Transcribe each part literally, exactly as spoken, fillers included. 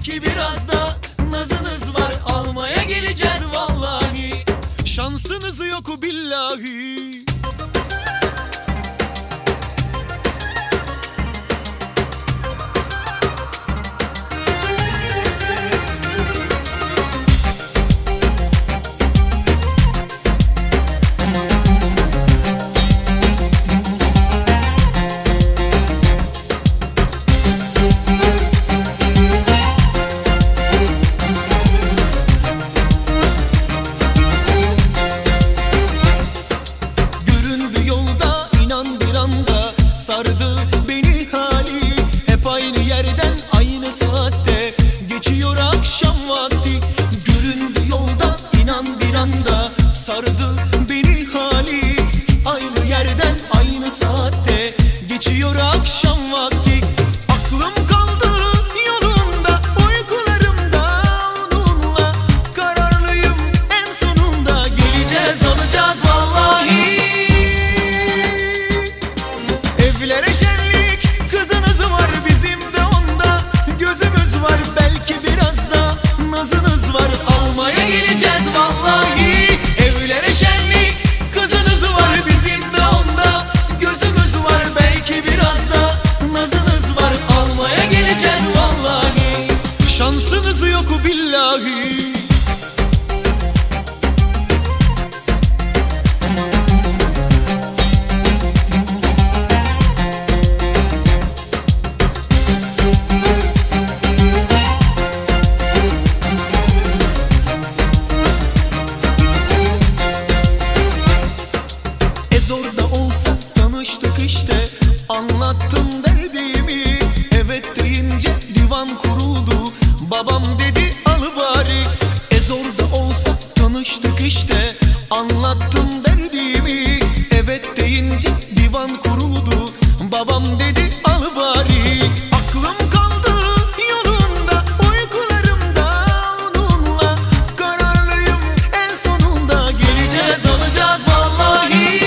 belki biraz da nazınız var, almaya geleceğiz vallahi. Şansınız yok billahi. Sardı beni hali, hep aynı yerden aynı saatte geçiyor akşam vakti. Göründü yolda inan bir anda, sardı beni hali, aynı yerden aynı saatte geçiyor akşam vakti. Aklım kaldı yolunda, uykularımda onunla, kararlıyım en sonunda geleceğiz, alacağız vallahi. Evlere şenlik, kızınız var, bizim de onda gözümüz var, belki biraz da nazınız var, almaya geleceğiz vallahi. Evlere şenlik, kızınız var, bizim de onda gözümüz var, belki biraz da nazınız var, almaya geleceğiz vallahi. Şansınız yok billahi. Zorda olsa tanıştık işte, anlattım derdimi. Evet deyince divan kuruldu, babam dedi al bari. E zorda olsa tanıştık işte, anlattım derdimi. Evet deyince divan kuruldu, babam dedi al bari. Aklım kaldı yolunda, uykularımda onunla, kararlıyım en sonunda geleceğiz, alacağız vallahi.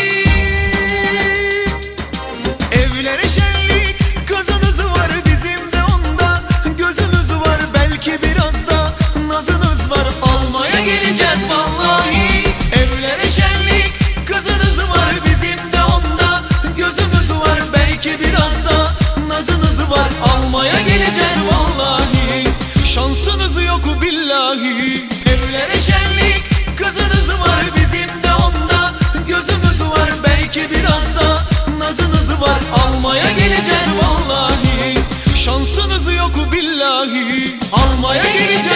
Evlere şenlik, kızınız var, bizim de onda gözümüz var, belki biraz da nazınız var, almaya geleceğiz vallahi. Evlere şenlik, kızınız var, bizim de onda gözümüz var, belki biraz da nazınız var, almaya geleceğiz vallahi. Şansınız yok billahi. Evlere şenlik, kızınız var, bizim de onda gözümüz var, belki biraz da nazınız var, almaya geleceğiz vallahi. Şansınız yok billahi, almaya geleceğiz.